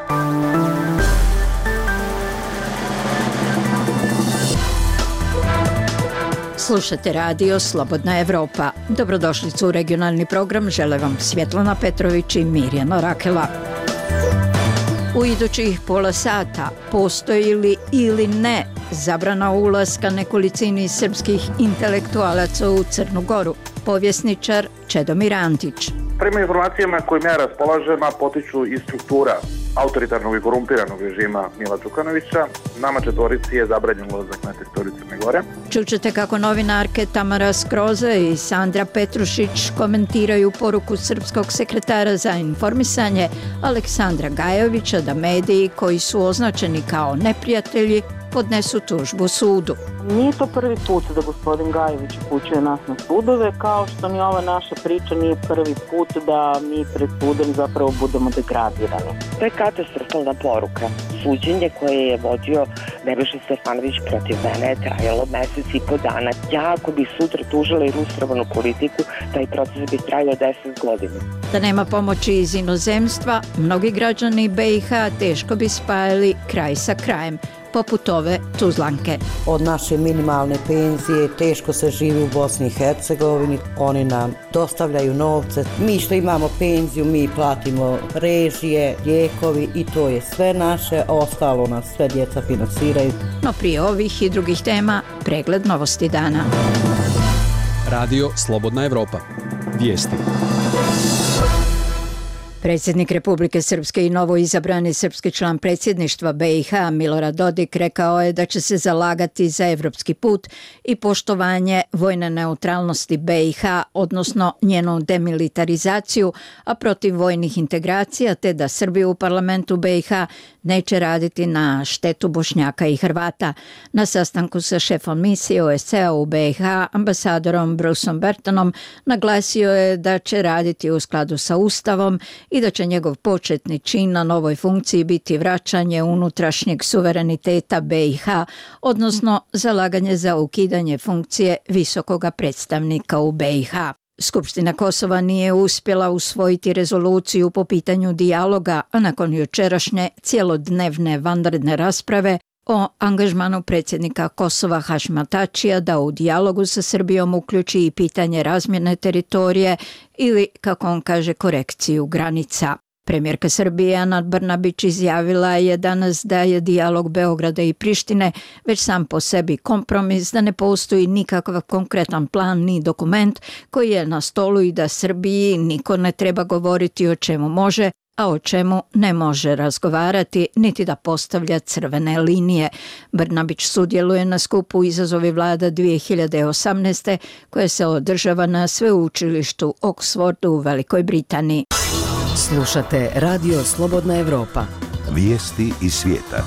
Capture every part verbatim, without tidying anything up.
Slušate radio Slobodna Evropa. Dobrodošlicu u regionalni program žele vam Svjetlana Petrović i Mirjana Rakela. U idućih pola sata postoji li ili ne zabrana ulaska nekolicini srpskih intelektualaca u Crnu Goru? Povjesničar Čedomir Antić. Prema informacijama kojima ja raspolažem, potiču iz struktura autoritarnog i korumpiranog režima Mila Đukanovića. Nama četvorici je zabranjen ulazak na teritoriju Crne Gore. Čućete kako novinarke Tamara Skroza i Sandra Petrušić komentiraju poruku srpskog sekretara za informisanje Aleksandra Gajovića da mediji koji su označeni kao neprijatelji podnesu tužbu sudu. Nije to prvi put da gospodin Gajović upućuje nas na sudove, kao što ni ova naša priča nije prvi put da mi pred sudom zapravo budemo degradirani. To je katastrofalna poruka. Suđenje koje je vodio Nebojša Stefanović protiv mene je trajalo mesec i po dana. Ja ako bi sutra tužila i ilustrovanu politiku, taj proces bi trajao deset godina. Da nema pomoći iz inozemstva, mnogi građani B i H teško bi spajali kraj sa krajem, poput ove Tuzlanke. Od naše minimalne penzije teško se živi u Bosni i Hercegovini, oni nam dostavljaju novce. Mi što imamo penziju, mi platimo režije, lijekovi i to je sve naše, ostalo nas sve djeca finansiraju. No prije ovih i drugih tema, pregled novosti dana. Radio Slobodna Evropa. Vijesti. Predsjednik Republike Srpske i novoizabrani srpski član predsjedništva B i H Milorad Dodik rekao je da će se zalagati za evropski put i poštovanje vojne neutralnosti B i H, odnosno njenu demilitarizaciju, a protiv vojnih integracija, te da Srbija u parlamentu B i H neće raditi na štetu Bošnjaka i Hrvata. Na sastanku sa šefom misije O S C A u B i H, ambasadorom Bruceom Bertonom, naglasio je da će raditi u skladu sa Ustavom i da će njegov početni čin na novoj funkciji biti vraćanje unutrašnjeg suvereniteta B i H, odnosno zalaganje za ukidanje funkcije visokoga predstavnika u B i H. Skupština Kosova nije uspjela usvojiti rezoluciju po pitanju dijaloga, a nakon jučerašnje cijelodnevne vanredne rasprave o angažmanu predsjednika Kosova Hašima Tačija da u dijalogu sa Srbijom uključi i pitanje razmjene teritorije ili, kako on kaže, korekciju granica. Premijerka Srbije Ana Brnabić izjavila je danas da je dijalog Beograda i Prištine već sam po sebi kompromis, da ne postoji nikakav konkretan plan ni dokument koji je na stolu i da Srbiji niko ne treba govoriti o čemu može, a o čemu ne može razgovarati, niti da postavlja crvene linije. Brnabić sudjeluje na skupu Izazovi vlada dvije hiljade osamnaeste koje se održava na sveučilištu Oxfordu u Velikoj Britaniji. Slušate Radio Slobodna Evropa. Vijesti iz svijeta.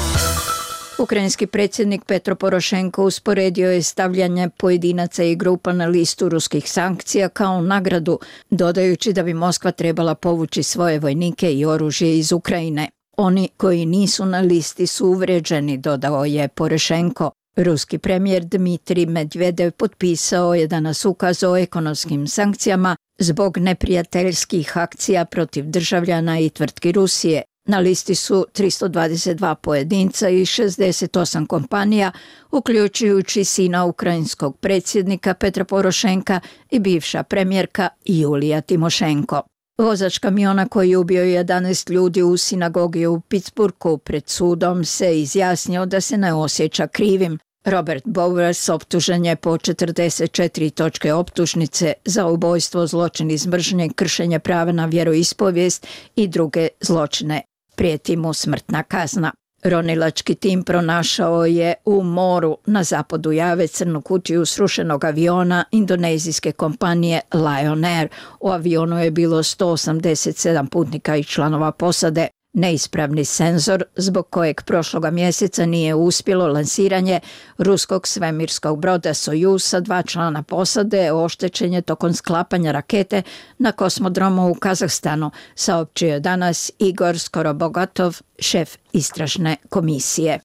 Ukrajinski predsjednik Petro Porošenko usporedio je stavljanje pojedinaca i grupa na listu ruskih sankcija kao nagradu, dodajući da bi Moskva trebala povući svoje vojnike i oružje iz Ukrajine. Oni koji nisu na listi su uvrijeđeni, dodao je Porošenko. Ruski premijer Dmitrij Medvedev potpisao je danas ukaz o ekonomskim sankcijama zbog neprijateljskih akcija protiv državljana i tvrtki Rusije. Na listi su tristo dvadeset dva pojedinca i šezdeset osam kompanija, uključujući sina ukrajinskog predsjednika Petra Porošenka i bivša premijerka Julija Timošenko. Vozač kamiona koji je ubio jedanaest ljudi u sinagogi u Pittsburghu pred sudom se izjasnio da se ne osjeća krivim. Robert Bowers optužen je po četrdeset četiri točke optužnice za ubojstvo, zločin iz mržnje, kršenje prava na vjeroispovijest i druge zločine. Prijeti mu smrtna kazna. Ronilački tim pronašao je u moru na zapadu Jave crnu kutiju srušenog aviona indonezijske kompanije Lion Air. U avionu je bilo sto osamdeset sedam putnika i članova posade. Neispravni senzor, zbog kojeg prošloga mjeseca nije uspjelo lansiranje ruskog svemirskog broda Sojuz sa dva člana posade, oštećen je tokom sklapanja rakete na kosmodromu u Kazahstanu, saopćio je danas Igor Skorobogatov, šef istražne komisije.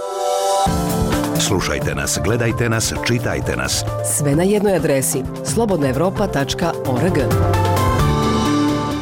Slušajte nas, gledajte nas, čitajte nas. Sve na jednoj adresi slobodna evropa tačka org.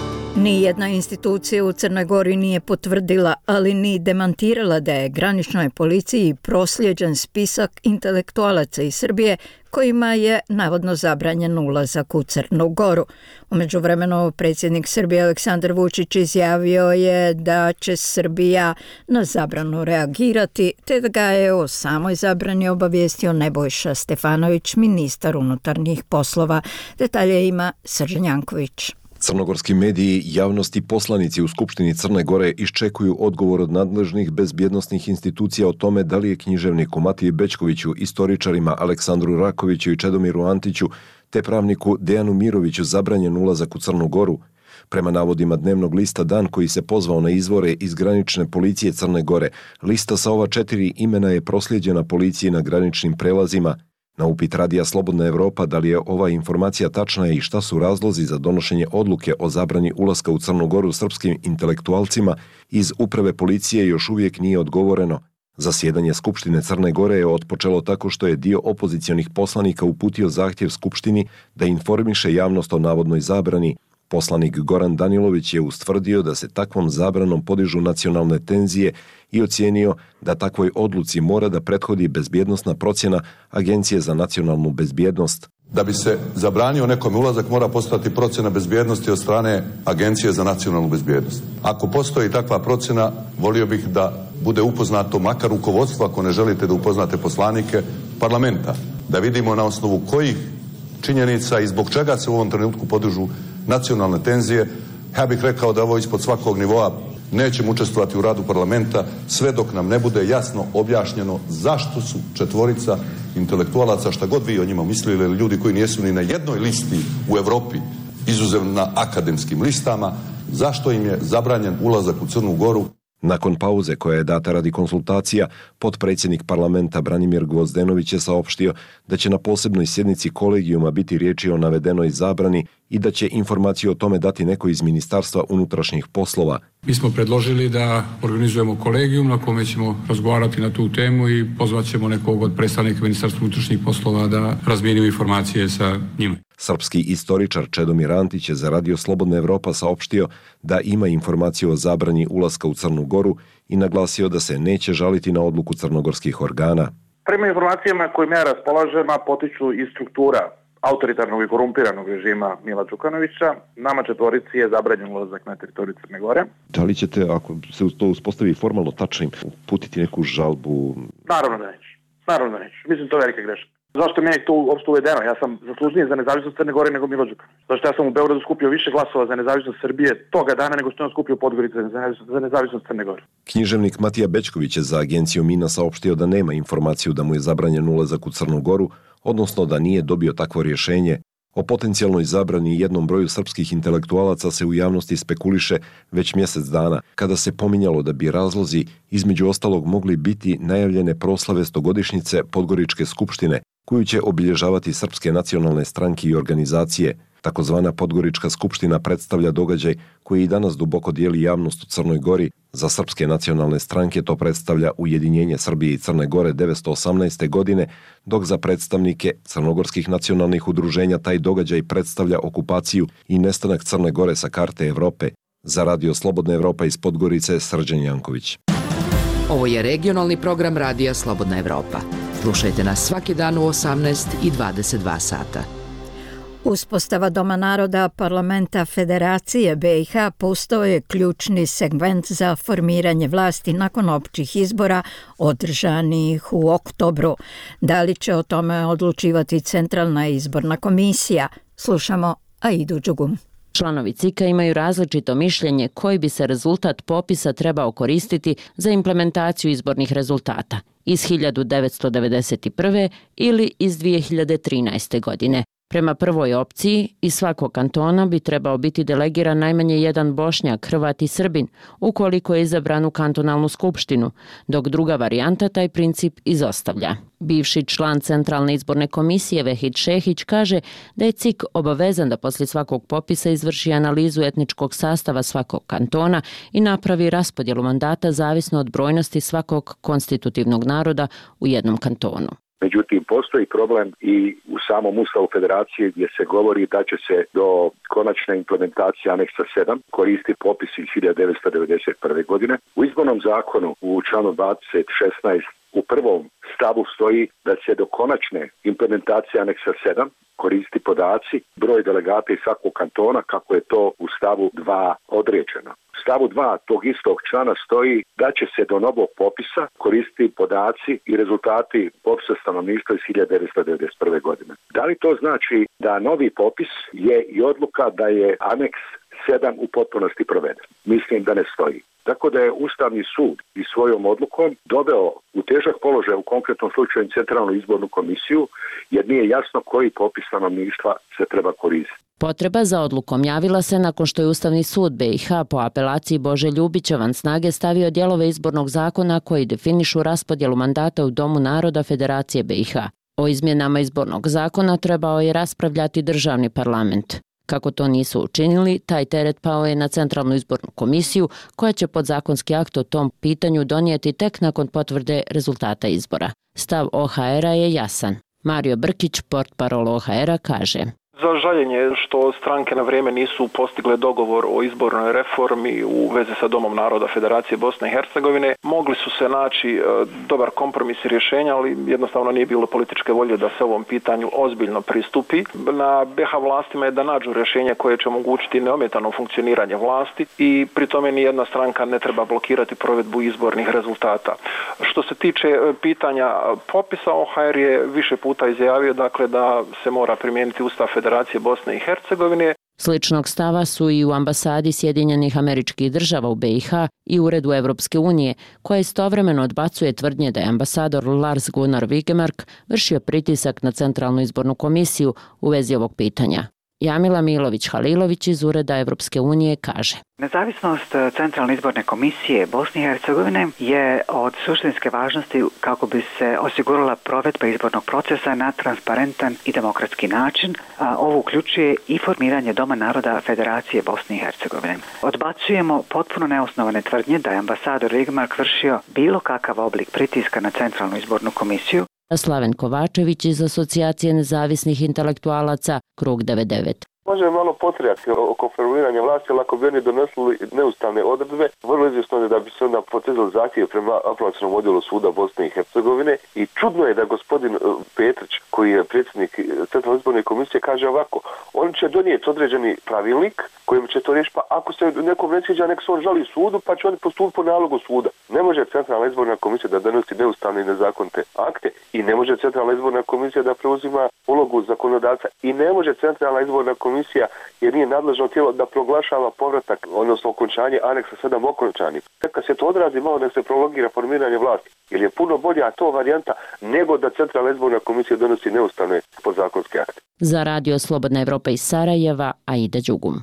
Nijedna institucija u Crnoj Gori nije potvrdila, ali ni demantirala da je graničnoj policiji proslijeđen spisak intelektualaca iz Srbije kojima je navodno zabranjen ulazak u Crnu Goru. U međuvremenu predsjednik Srbije Aleksandar Vučić izjavio je da će Srbija na zabranu reagirati, te da ga je o samoj zabrani obavijestio Nebojša Stefanović, ministar unutarnjih poslova. Detalje ima Srđan Janković. Crnogorski mediji, javnost i poslanici u Skupštini Crne Gore iščekuju odgovor od nadležnih bezbjednosnih institucija o tome da li je književniku Matiji Bećkoviću, istoričarima Aleksandru Rakoviću i Čedomiru Antiću te pravniku Dejanu Miroviću zabranjen ulazak u Crnu Goru. Prema navodima dnevnog lista Dan, koji se pozvao na izvore iz granične policije Crne Gore, lista sa ova četiri imena je proslijeđena policiji na graničnim prelazima. Na upit Radija Slobodna Evropa da li je ova informacija tačna i šta su razlozi za donošenje odluke o zabrani ulaska u Crnu Goru srpskim intelektualcima, iz uprave policije još uvijek nije odgovoreno. Zasjedanje Skupštine Crne Gore je otpočelo tako što je dio opozicionih poslanika uputio zahtjev Skupštini da informiše javnost o navodnoj zabrani. Poslanik Goran Danilović je ustvrdio da se takvom zabranom podižu nacionalne tenzije i ocijenio da takvoj odluci mora da prethodi bezbjednosna procjena Agencije za nacionalnu bezbjednost. Da bi se zabranio nekom ulazak mora postojati procjena bezbjednosti od strane Agencije za nacionalnu bezbjednost. Ako postoji takva procjena, volio bih da bude upoznato makar rukovodstvo, ako ne želite da upoznate poslanike parlamenta, da vidimo na osnovu kojih činjenica i zbog čega se u ovom trenutku podižu nacionalne tenzije. Ja bih rekao da ovo ispod svakog nivoa. Nećemo učestvovati u radu parlamenta sve dok nam ne bude jasno objašnjeno zašto su četvorica intelektualaca, šta god vi o njima mislili, ili ljudi koji nijesu ni na jednoj listi u Europi, izuzev na akademskim listama, zašto im je zabranjen ulazak u Crnu Goru. Nakon pauze koja je data radi konsultacija, potpredsjednik parlamenta Branimir Gvozdenović je saopštio da će na posebnoj sjednici kolegijuma biti riječi o navedenoj zabrani i da će informaciju o tome dati neko iz Ministarstva unutrašnjih poslova. Mi smo predložili da organizujemo kolegijum na kome ćemo razgovarati na tu temu i pozvat ćemo nekog od predstavnika Ministarstva unutrašnjih poslova da razmijenimo informacije sa njima. Srpski istoričar Čedomir Antić je za Radio Slobodna Evropa saopštio da ima informaciju o zabrani ulaska u Crnu Goru i naglasio da se neće žaliti na odluku crnogorskih organa. Prema informacijama kojima ja raspolažem, a potiču iz struktura autoritarnog i korumpiranog režima Mila Đukanovića, nama četvorici je zabranjen ulazak na teritoriju Crne Gore. Da li ćete, ako se to uspostavi formalno tačnim, uputiti neku žalbu? Naravno da neću. Naravno da neću. Mislim, to je velika greška. Zašto mi je to uopšte uvedeno? Ja sam zaslužniji za nezavisnost Crne Gore nego Milo Đukanović. Zašto ja sam u Beogradu skupio više glasova za nezavisnost Srbije toga dana nego što je on skupio u Podgorici za nezavisnost Crne Gore. Književnik Matija Bećković je za agenciju Mina saopštio da nema informaciju da mu je zabranjen ulazak u Crnu Goru, odnosno da nije dobio takvo rješenje. O potencijalnoj zabrani jednom broju srpskih intelektualaca se u javnosti spekuliše već mjesec dana, kada se pominjalo da bi razlozi između ostalog mogli biti najavljene proslave stogodišnjice Podgoričke skupštine, koju će obilježavati srpske nacionalne stranke i organizacije. Takozvana Podgorička skupština predstavlja događaj koji i danas duboko dijeli javnost u Crnoj Gori. Za srpske nacionalne stranke to predstavlja ujedinjenje Srbije i Crne Gore devetsto osamnaeste. godine, dok za predstavnike crnogorskih nacionalnih udruženja taj događaj predstavlja okupaciju i nestanak Crne Gore sa karte Evrope. Za Radio Slobodna Evropa iz Podgorice, Srđan Janković. Ovo je regionalni program Radija Slobodna Evropa. Slušajte nas svaki dan u osamnaest i dvadeset dva sata. Uspostava Doma naroda parlamenta Federacije B i H postao je ključni segment za formiranje vlasti nakon općih izbora održanih u oktobru. Da li će o tome odlučivati Centralna izborna komisija? Slušamo Aidu Đugum. Članovi C I K-a imaju različito mišljenje koji bi se rezultat popisa trebao koristiti za implementaciju izbornih rezultata iz hiljadu devetsto devedeset prve. ili iz dvije hiljade trinaeste. godine. Prema prvoj opciji, iz svakog kantona bi trebao biti delegiran najmanje jedan Bošnjak, Hrvat i Srbin, ukoliko je izabran u kantonalnu skupštinu, dok druga varijanta taj princip izostavlja. Bivši član Centralne izborne komisije Vehid Šehić kaže da je C I K obavezan da poslije svakog popisa izvrši analizu etničkog sastava svakog kantona i napravi raspodjelu mandata zavisno od brojnosti svakog konstitutivnog naroda u jednom kantonu. Međutim, postoji problem i u samom Ustavu Federacije gdje se govori da će se do konačne implementacije aneksa sedam koristiti popis iz hiljadu devetsto devedeset prve. godine. U izbornom zakonu u članu dvadeset šesnaest u prvom stavu stoji da će do konačne implementacije aneksa sedam koristiti podaci, broj delegata iz svakog kantona, kako je to u stavu dva određeno. U stavu dva tog istog člana stoji da će se do novog popisa koristiti podaci i rezultati popisa stanovništva iz hiljadu devetsto devedeset prve. godine. Da li to znači da novi popis je i odluka da je aneks sedam u potpunosti proveden? Mislim da ne stoji. Tako da je Ustavni sud i svojom odlukom doveo u težak položaj u konkretnom slučaju Centralnu izbornu komisiju, jer nije jasno koji popis stanovništva se treba koristiti. Potreba za odlukom javila se nakon što je Ustavni sud B i H po apelaciji Bože Ljubića van snage stavio dijelove izbornog zakona koji definišu raspodjelu mandata u Domu naroda Federacije B i H. O izmjenama izbornog zakona trebao je raspravljati državni parlament. Kako to nisu učinili, taj teret pao je na Centralnu izbornu komisiju, koja će podzakonski akt o tom pitanju donijeti tek nakon potvrde rezultata izbora. Stav O H R-a je jasan. Mario Brkić, portparol O H R-a, kaže: Za žaljenje što stranke na vrijeme nisu postigle dogovor o izbornoj reformi u vezi sa Domom naroda Federacije Bosne i Hercegovine. Mogli su se naći dobar kompromis i rješenja, ali jednostavno nije bilo političke volje da se ovom pitanju ozbiljno pristupi. Na B H vlastima je da nađu rješenje koje će omogućiti neometano funkcioniranje vlasti i pri tome ni jedna stranka ne treba blokirati provedbu izbornih rezultata. Što se tiče pitanja popisa, O H R je više puta izjavio dakle da se mora primijeniti Ustav Federacije Bosne i Hercegovine. Sličnog stava su i u ambasadi Sjedinjenih Američkih Država u B i H i Uredu Evropske unije, koja istovremeno odbacuje tvrdnje da je ambasador Lars Gunnar Wigemark vršio pritisak na Centralnu izbornu komisiju u vezi ovog pitanja. Jamila Milović-Halilović iz Ureda Evropske unije kaže: Nezavisnost Centralne izborne komisije Bosne i Hercegovine je od suštinske važnosti kako bi se osigurala provedba izbornog procesa na transparentan i demokratski način, a ovo uključuje i formiranje Doma naroda Federacije Bosne i Hercegovine. Odbacujemo potpuno neosnovane tvrdnje da je ambasador Wigemark vršio bilo kakav oblik pritiska na Centralnu izbornu komisiju. Slaven Kovačević iz Asocijacije nezavisnih intelektualaca, Krug devedeset devet. Može malo potrijati oko formiranja vlasti, ali ako bi oni donosili neustavne odredbe, vrlo izvjesno je da bi se onda potezali zahtjev prema apelacionom odjelu suda Bosne i Hercegovine. I čudno je da gospodin Petrić, koji je predsjednik Centralne izborne komisije, kaže ovako: oni će donijeti određeni pravilnik kojim će to riješiti, pa ako se nekom ne sviđa, nek se on žali sudu, pa će oni postupiti po nalogu suda. Ne može Centralna izborna komisija da donosi neustavne i nezakonite akte i ne može Centralna izborna komisija da preuzima ulogu zakonodavca i ne može Centralna izborna komisija, jer nije nadležno tijelo, da proglašava povratak, odnosno okončanje aneksa sedam okončanim. Kad se to odrazi, malo nek se prolongira formiranje vlasti, jer je puno bolja to varijanta nego da Centralna izborna komisija donosi neustavne podzakonske akte. Za Radio Slobodna Evropa iz Sarajeva, Aida Đugum.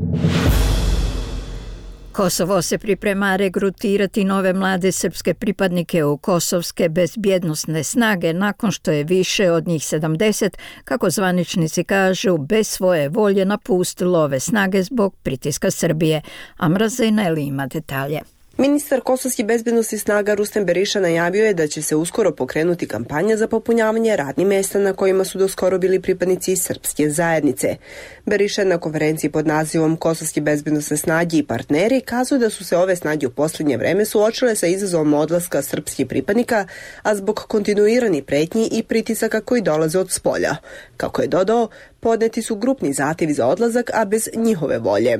Kosovo se priprema regrutirati nove mlade srpske pripadnike u kosovske bezbjednosne snage nakon što je više od njih sedamdeset, kako zvaničnici kažu, bez svoje volje napustilo ove snage zbog pritiska Srbije. Amra Zejneli ima detalje. Ministar kosovskih bezbednosnih snaga Rustem Beriša najavio je da će se uskoro pokrenuti kampanja za popunjavanje radnih mjesta na kojima su doskoro bili pripadnici srpske zajednice. Beriša na konferenciji pod nazivom Kosovske bezbednosne snage i partneri kazuje da su se ove snage u posljednje vreme suočile sa izazovom odlaska srpskih pripadnika, a zbog kontinuiranih pretnji i pritisaka koji dolaze od spolja. Kako je dodao, podneti su grupni zahtjevi za odlazak, a bez njihove volje.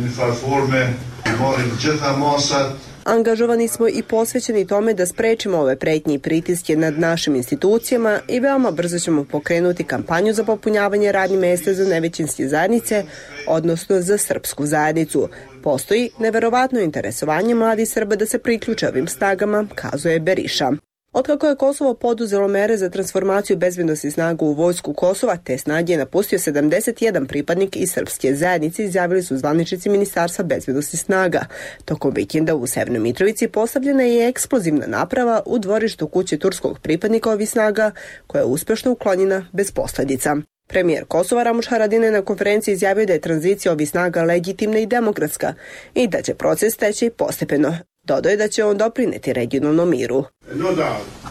Angažovani smo i posvećeni tome da sprečimo ove pretnje i pritiske nad našim institucijama i veoma brzo ćemo pokrenuti kampanju za popunjavanje radnih mjesta za nevećinske zajednice, odnosno za srpsku zajednicu. Postoji neverovatno interesovanje mladih Srba da se priključe ovim snagama, kazuje Beriša. Otkako je Kosovo poduzelo mere za transformaciju bezbednosnih snaga u vojsku Kosova, te snage je napustio sedamdeset jedan pripadnik iz srpske zajednice, izjavili su zvaničnici Ministarstva bezbednosnih snaga. Tokom vikenda u Severnoj Mitrovici postavljena je eksplozivna naprava u dvorištu kuće turskog pripadnika ovih snaga, koja je uspješno uklonjena bez posljedica. Premijer Kosova Ramuš Haradinaj na konferenciji izjavio da je tranzicija ovih snaga legitimna i demokratska i da će proces teći postepeno. Dodao je da će on doprineti regionalnom miru. No doubt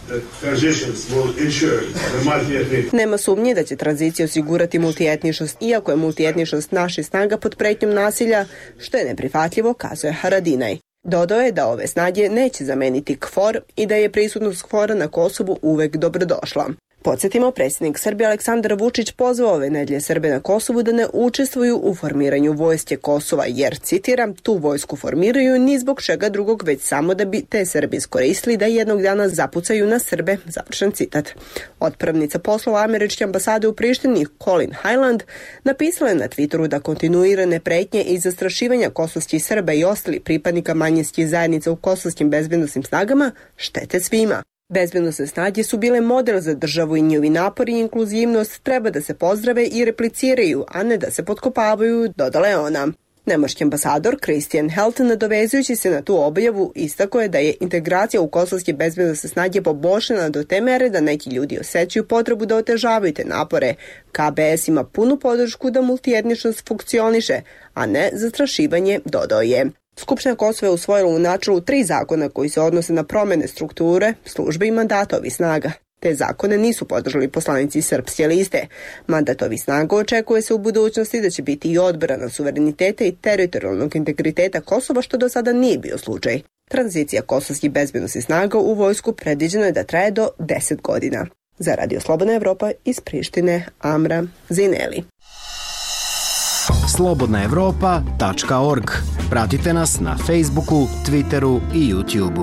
Nema sumnje da će tranzicija osigurati multietničnost, iako je multietničnost naših snaga pod pretnjom nasilja, što je neprihvatljivo, kazuje Haradinaj. Dodao je da ove snage neće zameniti KFOR i da je prisutnost KFOR-a na Kosovu uvek dobrodošla. Podsjetimo, predsjednik Srbije Aleksandar Vučić pozvao ove nedelje Srbe na Kosovu da ne učestvuju u formiranju vojske Kosova jer, citiram, tu vojsku formiraju ni zbog čega drugog, već samo da bi te Srbi iskoristili da jednog dana zapucaju na Srbe, završen citat. Otpravnica poslova američke ambasade u Prištini Colin Highland napisala je na Twitteru da kontinuirane pretnje i zastrašivanja kosovskih Srba i ostali pripadnika manjinskih zajednica u kosovskim bezbednosnim snagama štete svima. Bezbednosne snage su bile model za državu i njihovi napori i inkluzivnost treba da se pozdrave i repliciraju, a ne da se potkopavaju, dodala je ona. Nemački ambasador Christian Held, nadovezujući se na tu objavu, istakao je da je integracija u kosovske bezbednosne snage poboljšana do te mere da neki ljudi osjećaju potrebu da otežavaju te napore. K B S ima punu podršku da multietničnost funkcioniše, a ne zastrašivanje, dodao je. Skupština Kosova je usvojila u načelu tri zakona koji se odnose na promene strukture, službe i mandata ovih snaga. Te zakone nisu podržali poslanici Srpske liste. Mandat ovih snaga očekuje se u budućnosti da će biti i odbrana suvereniteta i teritorijalnog integriteta Kosova, što do sada nije bio slučaj. Tranzicija kosovskih bezbednosnih snaga u vojsku predviđeno je da traje do deset godina. Za Radio Slobodna Evropa iz Prištine, Amra Zineli. slobodna evropa tačka org. Pratite nas na Facebooku, Twitteru i YouTubeu.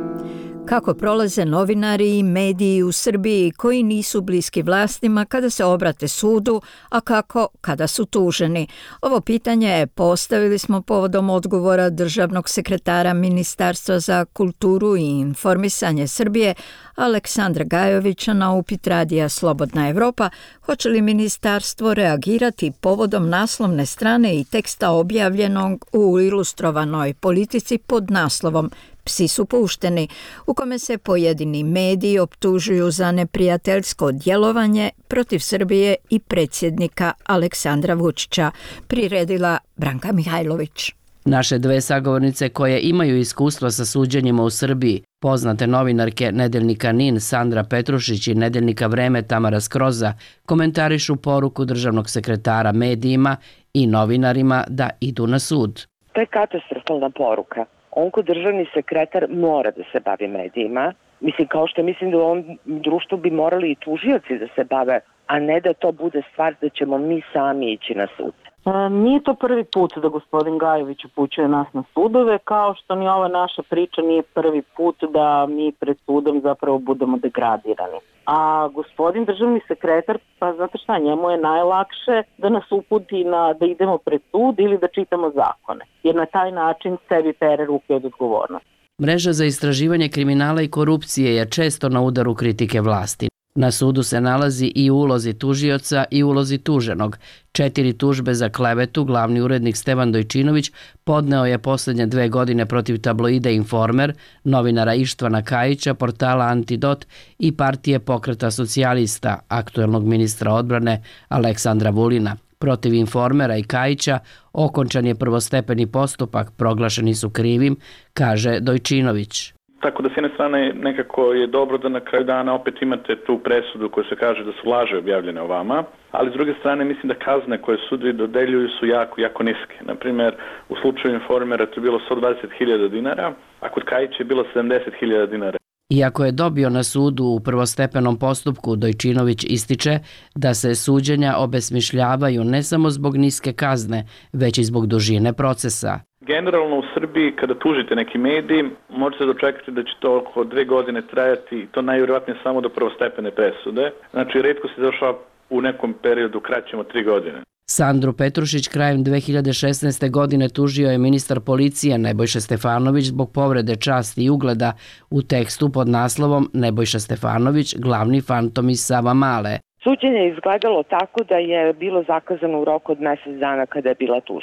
Kako prolaze novinari i mediji u Srbiji koji nisu bliski vlastima kada se obrate sudu, a kako kada su tuženi? Ovo pitanje postavili smo povodom odgovora državnog sekretara Ministarstva za kulturu i informisanje Srbije Aleksandra Gajovića na upit radija Slobodna Evropa, hoće li ministarstvo reagirati povodom naslovne strane i teksta objavljenog u Ilustrovanoj politici pod naslovom Psi su pušteni, u kome se pojedini mediji optužuju za neprijateljsko djelovanje protiv Srbije i predsjednika Aleksandra Vučića, priredila Branka Mihajlović. Naše dve sagovornice koje imaju iskustvo sa suđenjima u Srbiji, poznate novinarke Nedeljnika NIN Sandra Petrušić i Nedeljnika Vreme Tamara Skroza, komentarišu poruku državnog sekretara medijima i novinarima da idu na sud. To je katastrofalna poruka. On ko državni sekretar mora da se bavi medijima. Mislim, kao što mislim da u ovom društvu bi morali i tužioci da se bave, a ne da to bude stvar da ćemo mi sami ići na sud. E, nije to prvi put da gospodin Gajović upućuje nas na sudove, kao što ni ova naša priča nije prvi put da mi pred sudom zapravo budemo degradirani. A gospodin državni sekretar, pa znate šta, njemu je najlakše da nas uputi na da idemo pred sud ili da čitamo zakone, jer na taj način sebi pere ruke od odgovornosti. Mreža za istraživanje kriminala i korupcije je često na udaru kritike vlasti. Na sudu se nalazi i u ulozi tužioca i u ulozi tuženog. Četiri tužbe za klevetu glavni urednik Stevan Dojčinović podneo je posljednje dve godine protiv tabloida Informer, novinara Ištvana Kajića, portala Antidot i partije Pokreta socijalista, aktuelnog ministra odbrane Aleksandra Vulina. Protiv Informera i Kajića okončan je prvostepeni postupak, proglašeni su krivim, kaže Dojčinović. Tako da s jedne strane nekako je dobro da na kraju dana opet imate tu presudu koja se kaže da su laže objavljene o vama, ali s druge strane mislim da kazne koje sudovi dodeljuju su jako, jako niske. Naprimjer, u slučaju Informera to je bilo sto dvadeset hiljada dinara, a kod Kajića je bilo sedamdeset hiljada dinara. Iako je dobio na sudu u prvostepenom postupku, Dojčinović ističe da se suđenja obesmišljavaju ne samo zbog niske kazne, već i zbog dužine procesa. Generalno u Srbiji kada tužite neki medij, možete dočekati da će to oko dve godine trajati, to najvjerojatnije samo do prvostepene presude. Znači, retko se završava u nekom periodu kraćem od tri godine. Sandru Petrušić krajem dve hiljade šesnaeste. godine tužio je ministar policije Nebojša Stefanović zbog povrede časti i ugleda u tekstu pod naslovom Nebojša Stefanović, glavni fantom iz Savamale. Suđenje je izgledalo tako da je bilo zakazano u roku od mjesec dana kada je bila tužba.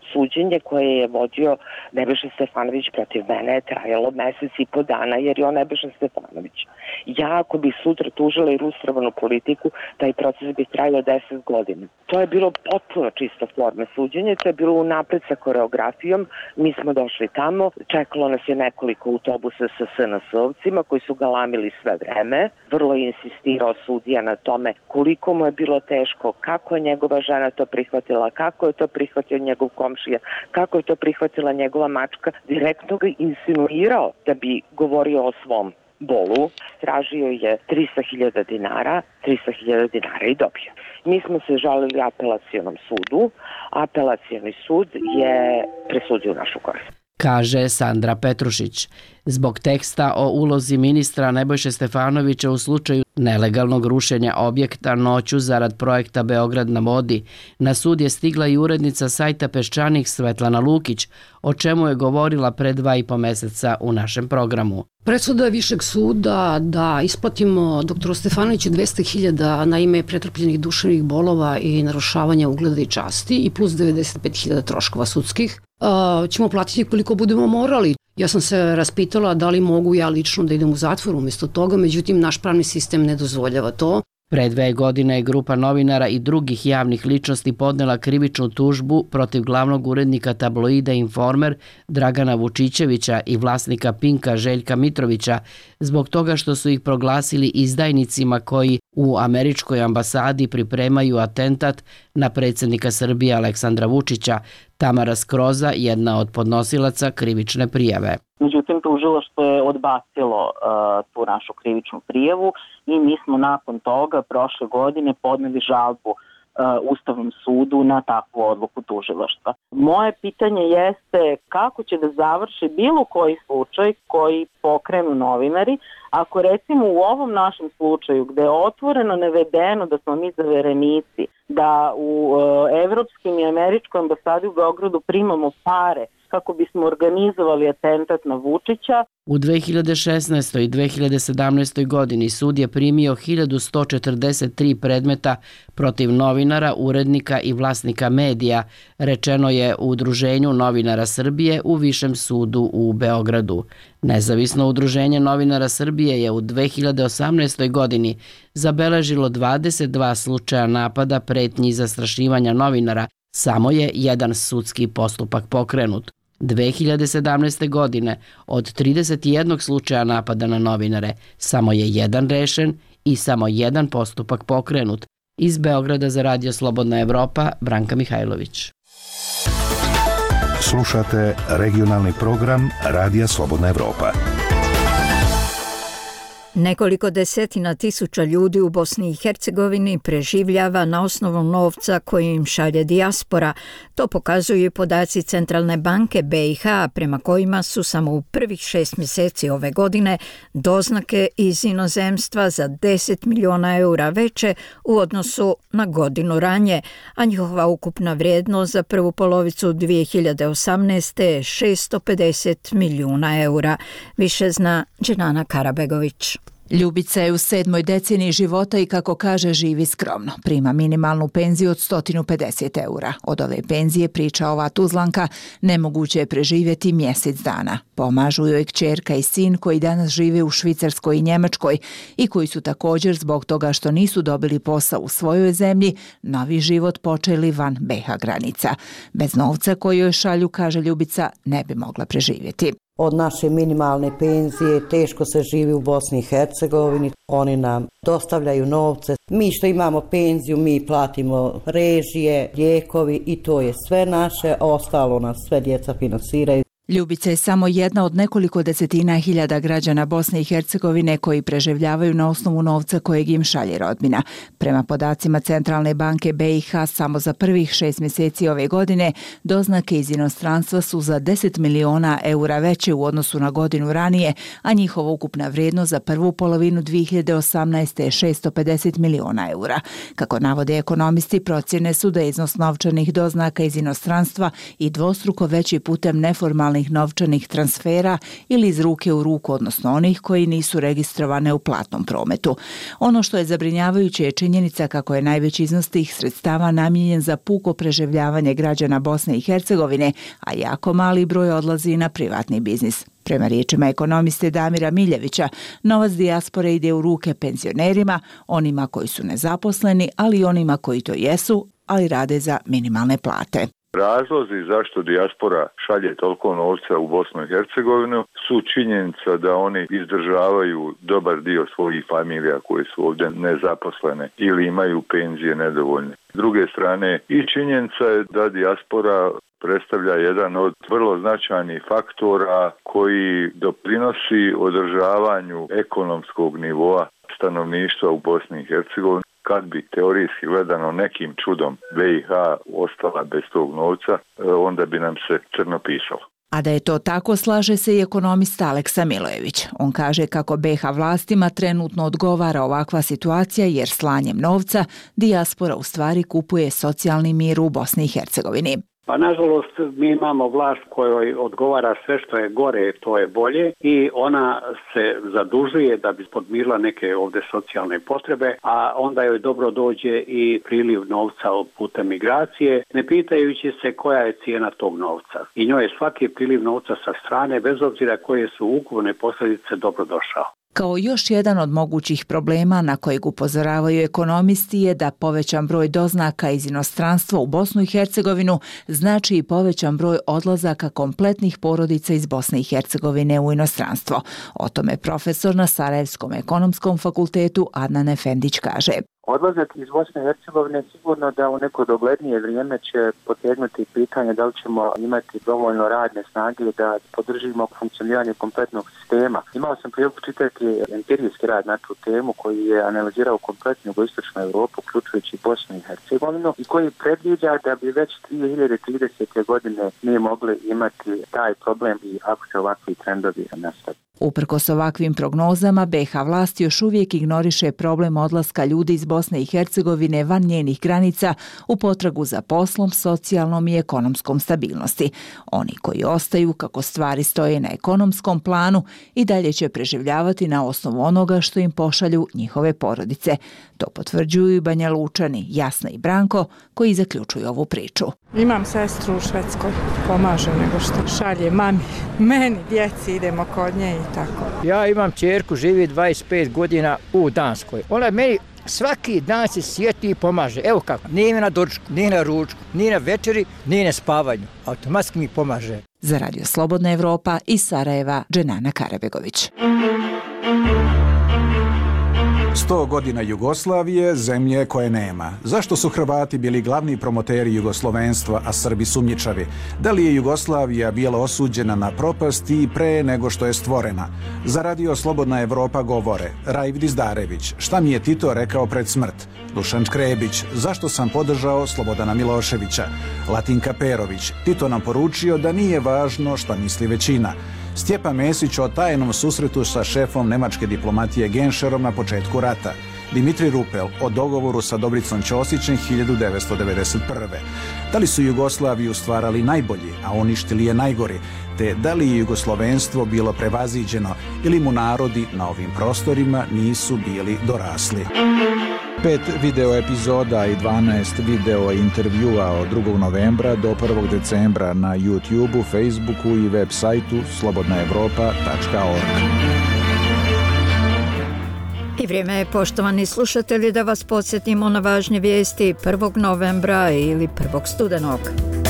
Suđenje koje je vodio Nebojša Stefanović protiv mene je trajalo mesec i po dana jer je on Nebojša Stefanović. Ja ako bi sutra tužila i ilustrovanu politiku, taj proces bi trajao deset godina. To je bilo potpuno čista forma suđenja, to je bilo unapred sa koreografijom, mi smo došli tamo, čekalo nas je nekoliko autobusa sa S N S-ovcima koji su galamili sve vreme, vrlo je insistirao sudija na tome koliko mu je bilo teško, kako je njegova žena to prihvatila, kako je to prihvatio njegov komšija, kako je to prihvatila njegova mačka, direktno ga insinuirao da bi govorio o svom bolu, tražio je trista hiljada dinara, trista hiljada dinara i dobio. Mi smo se žalili apelacionom sudu, apelacioni sud je presudio našu korist. Kaže Sandra Petrušić. Zbog teksta o ulozi ministra Nebojše Stefanovića u slučaju nelegalnog rušenja objekta noću zarad projekta Beograd na vodi, na sud je stigla i urednica sajta Peščanik Svetlana Lukić, o čemu je govorila pre dva i po meseca u našem programu. Presuda Višeg suda da isplatimo doktoru Stefanoviću dvesta hiljada na ime pretrpljenih duševnih bolova i narušavanja ugleda i časti i plus devedeset pet hiljada troškova sudskih. Uh, ćemo platiti koliko budemo morali. Ja sam se raspitala da li mogu ja lično da idem u zatvor umjesto toga, međutim naš pravni sistem ne dozvoljava to. Pre dve godine je grupa novinara i drugih javnih ličnosti podnela krivičnu tužbu protiv glavnog urednika tabloida Informer Dragana Vučićevića i vlasnika Pinka Željka Mitrovića zbog toga što su ih proglasili izdajnicima koji u američkoj ambasadi pripremaju atentat na predsjednika Srbije Aleksandra Vučića. Tamara Skroza, jedna od podnosilaca krivične prijave. Međutim, tužilaštvo je odbacilo uh, tu našu krivičnu prijavu i mi smo nakon toga prošle godine podneli žalbu uh, Ustavnom sudu na takvu odluku tužilaštva. Moje pitanje jeste kako će da završi bilo koji slučaj koji pokrenu novinari, ako recimo u ovom našem slučaju gde je otvoreno navedeno da smo mi zaverenici, da u uh, evropskim i američkoj ambasadi u Beogradu primamo pare kako bismo organizovali atentat na Vučića. U dve hiljade šesnaestoj i dve hiljade sedamnaestoj godini sud je primio hiljadu sto četrdeset tri predmeta protiv novinara, urednika i vlasnika medija, rečeno je u Udruženju novinara Srbije u Višem sudu u Beogradu. Nezavisno udruženje novinara Srbije je u dve hiljade osamnaestoj godini zabeležilo dvadeset dva slučaja napada, pretnji i zastrašivanja novinara, samo je jedan sudski postupak pokrenut. dve hiljade sedamnaeste. godine od trideset jednog slučaja napada na novinare samo je jedan rešen i samo jedan postupak pokrenut. Iz Beograda za Radio Slobodna Evropa, Branka Mihajlović. Slušate regionalni program Radija Slobodna Evropa. Nekoliko desetina tisuća ljudi u Bosni i Hercegovini preživljava na osnovu novca koji im šalje dijaspora. To pokazuju podaci Centralne banke B i H, prema kojima su samo u prvih šest mjeseci ove godine doznake iz inozemstva za deset miliona eura veće u odnosu na godinu ranije, a njihova ukupna vrijednost za prvu polovicu dvije hiljade osamnaeste. je šesto pedeset milijuna eura. Više zna Dženana Karabegović. Ljubica je u sedmoj deceniji života i kako kaže živi skromno. Prima minimalnu penziju od sto pedeset eura. Od ove penzije, priča ova Tuzlanka, nemoguće je preživjeti mjesec dana. Pomažu joj kćerka i sin koji danas žive u Švicarskoj i Njemačkoj i koji su također zbog toga što nisu dobili posao u svojoj zemlji, novi život počeli van B i H granica. Bez novca koji joj šalju, kaže Ljubica, ne bi mogla preživjeti. Od naše minimalne penzije teško se živi u Bosni i Hercegovini. Oni nam dostavljaju novce. Mi što imamo penziju, mi platimo režije, lijekovi i to je sve naše. Ostalo nas sve djeca finansiraju. Ljubica je samo jedna od nekoliko desetina hiljada građana Bosne i Hercegovine koji preživljavaju na osnovu novca kojeg im šalje rodbina. Prema podacima Centralne banke B i H, samo za prvih šest mjeseci ove godine doznake iz inostranstva su za deset miliona eura veće u odnosu na godinu ranije, a njihova ukupna vrijednost za prvu polovinu dvije hiljade osamnaeste. je šesto pedeset miliona eura. Kako navode ekonomisti, procjene su da je iznos novčanih doznaka iz inostranstva i dvostruko veći putem neformalnih ilegalnih novčanih transfera ili iz ruke u ruku, odnosno onih koji nisu registrovane u platnom prometu. Ono što je zabrinjavajuće je činjenica kako je najveći iznos tih sredstava namijenjen za puko preživljavanje građana Bosne i Hercegovine, a jako mali broj odlazi na privatni biznis. Prema riječima ekonomiste Damira Miljevića, novac dijaspore ide u ruke penzionerima, onima koji su nezaposleni, ali i onima koji to jesu, ali rade za minimalne plate. Razlozi zašto dijaspora šalje toliko novca u Bosnu i Hercegovinu su činjenica da oni izdržavaju dobar dio svojih familija koje su ovdje nezaposlene ili imaju penzije nedovoljne. S druge strane i činjenica je da dijaspora predstavlja jedan od vrlo značajnih faktora koji doprinosi održavanju ekonomskog nivoa stanovništva u Bosni i Hercegovini. Kad bi teorijski gledano nekim čudom B i H ostala bez tog novca, onda bi nam se crno pisalo. A da je to tako, slaže se i ekonomista Aleksa Milojević. On kaže kako B i H vlastima trenutno odgovara ovakva situacija jer slanjem novca dijaspora u stvari kupuje socijalni mir u Bosni i Hercegovini. Pa nažalost mi imamo vlast kojoj odgovara sve što je gore, to je bolje i ona se zadužuje da bi podmirila neke ovdje socijalne potrebe, a onda joj dobro dođe i priliv novca putem migracije, ne pitajući se koja je cijena tog novca. I njoj je svaki priliv novca sa strane, bez obzira koje su ukupne posljedice, dobro došao. Kao još jedan od mogućih problema na kojeg upozoravaju ekonomisti je da povećan broj doznaka iz inostranstva u Bosnu i Hercegovinu znači i povećan broj odlazaka kompletnih porodica iz Bosne i Hercegovine u inostranstvo. O tome profesor na Sarajevskom ekonomskom fakultetu Adnan Efendić kaže. Odlazak iz Bosne i Hercegovine sigurno da u neko doglednije vrijeme će potegnuti pitanje da li ćemo imati dovoljno radne snage da podržimo funkcioniranje kompletnog sistema. Imao sam priliku čitati empirijski rad na tu temu koji je analizirao kompletnu jugoistočnu Europu, uključujući Bosnu i Hercegovinu, i koji predviđa da bi već dvije hiljade tridesete. godine mi mogli imati taj problem i ako se ovakvi trendovi nastave. Uprkos ovakvim prognozama, B i H vlast još uvijek ignoriše problem odlaska ljudi iz Bosne i Hercegovine van njenih granica u potragu za poslom, socijalnom i ekonomskom stabilnosti. Oni koji ostaju, kako stvari stoje na ekonomskom planu, i dalje će preživljavati na osnovu onoga što im pošalju njihove porodice. To potvrđuju i Banja Lučani, Jasna i Branko, koji zaključuju ovu priču. Imam sestru u Švedskoj, pomaže nego što šalje mami, meni, djeci, idemo kod nje i tako. Ja imam ćerku, živi dvadeset pet godina u Danskoj. Ona meni svaki dan se sjeti i pomaže. Evo kako, nije na doručku, nije na ručku, nije na večeri, nije na spavanju. Automatski mi pomaže. Za Radio Slobodna Evropa iz Sarajeva, Dženana Karabegović. Sto godina Jugoslavije, zemlje koje nema. Zašto su Hrvati bili glavni promoteri jugoslovenstva, a Srbi sumnjičavi? Da li je Jugoslavija bila osuđena na propast i pre nego što je stvorena? Za Radio Slobodna Evropa govore Rajv Dizdarević, šta mi je Tito rekao pred smrt? Dušan Škrebić, zašto sam podržao Slobodana Miloševića? Latinka Perović, Tito nam poručio da nije važno šta misli većina. Stjepan Mesić o tajnom susretu sa šefom nemačke diplomatije Genšerom na početku rata. Dimitri Rupel o dogovoru sa Dobricom Ćosićem hiljadu devetsto devedeset prve. Da li su Jugoslaviju stvarali najbolji, a uništili je najgori, te da li je jugoslovenstvo bilo prevaziđeno ili mu narodi na ovim prostorima nisu bili dorasli. Pet video epizoda i dvanaest video intervjua od drugog novembra do prvog decembra na YouTubeu, Facebooku i web sajtu slobodna evropa tačka org. I vrijeme je, poštovani slušatelji, da vas podsjetimo na važnje vijesti prvog novembra ili prvog studenog.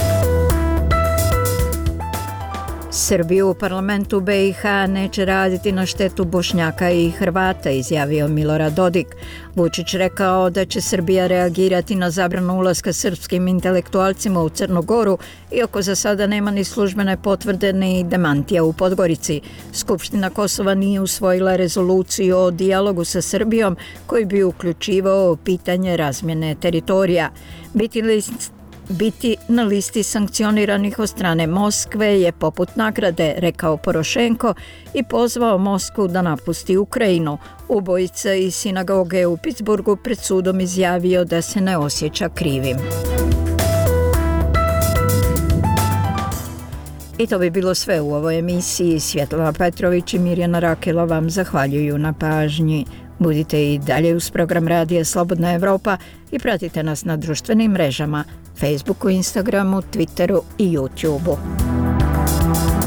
Srbiju u parlamentu B i H neće raditi na štetu Bošnjaka i Hrvata, izjavio Milorad Dodik. Vučić rekao da će Srbija reagirati na zabranu ulaska srpskim intelektualcima u Crnu Goru, iako za sada nema ni službene potvrde ni demantija u Podgorici. Skupština Kosova nije usvojila rezoluciju o dijalogu sa Srbijom koji bi uključivao pitanje razmjene teritorija. Biti list Biti na listi sankcioniranih od strane Moskve je poput nagrade, rekao Porošenko i pozvao Moskvu da napusti Ukrajinu. Ubojica iz sinagoge u Pittsburghu pred sudom izjavio da se ne osjeća krivim. I to bi bilo sve u ovoj emisiji. Svjetlana Petrović i Mirjana Rakela vam zahvaljuju na pažnji. Budite i dalje uz program Radija Slobodna Evropa i pratite nas na društvenim mrežama Facebooku, Instagramu, Twitteru i YouTubeu.